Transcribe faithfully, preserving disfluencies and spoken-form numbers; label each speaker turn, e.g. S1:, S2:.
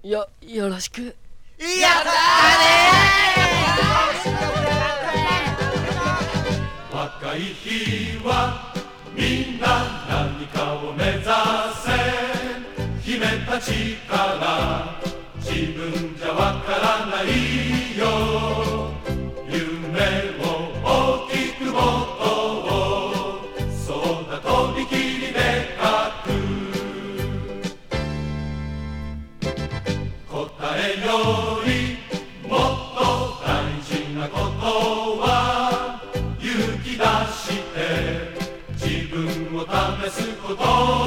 S1: よ、よろしく。
S2: やったーね
S3: ー。若い日はみんな何かを目指せ、秘めた力自分じゃわからないよ。夢を大きくもっとそうだとびきりでかく、答えよりもっと大事なことは勇気出して自分を試すこと。